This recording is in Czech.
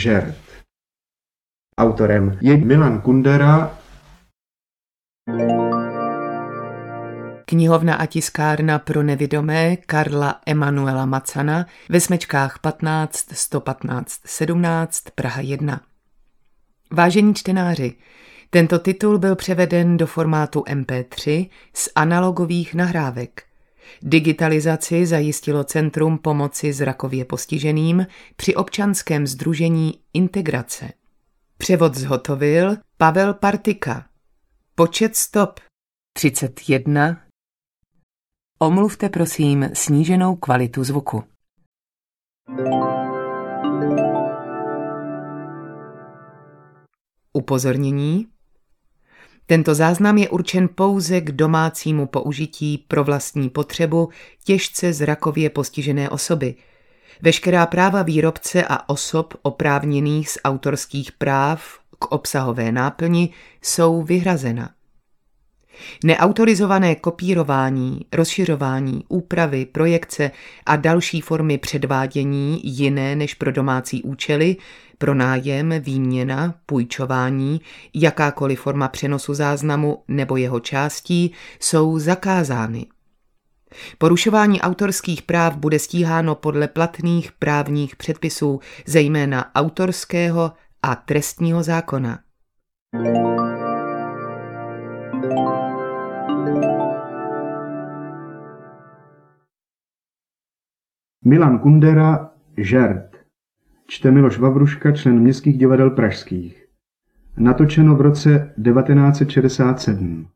Žert. Autorem je Milan Kundera. Knihovna a tiskárna pro nevidomé Karla Emanuela Macana ve Smečkách 15 115 17 Praha 1. Vážení čtenáři, tento titul byl převeden do formátu MP3 z analogových nahrávek. Digitalizaci zajistilo Centrum pomoci zrakově postiženým při občanském sdružení Integrace. Převod zhotovil Pavel Partika. Počet stop 31. Omluvte prosím sníženou kvalitu zvuku. Upozornění. Tento záznam je určen pouze k domácímu použití pro vlastní potřebu těžce zrakově postižené osoby. Veškerá práva výrobce a osob oprávněných z autorských práv k obsahové náplni jsou vyhrazena. Neautorizované kopírování, rozšiřování, úpravy, projekce a další formy předvádění jiné než pro domácí účely, pronájem, výměna, půjčování, jakákoliv forma přenosu záznamu nebo jeho částí jsou zakázány. Porušování autorských práv bude stíháno podle platných právních předpisů, zejména autorského a trestního zákona. Milan Kundera, Žert. Čte Miloš Vavruška, člen Městských divadel pražských. Natočeno v roce 1967.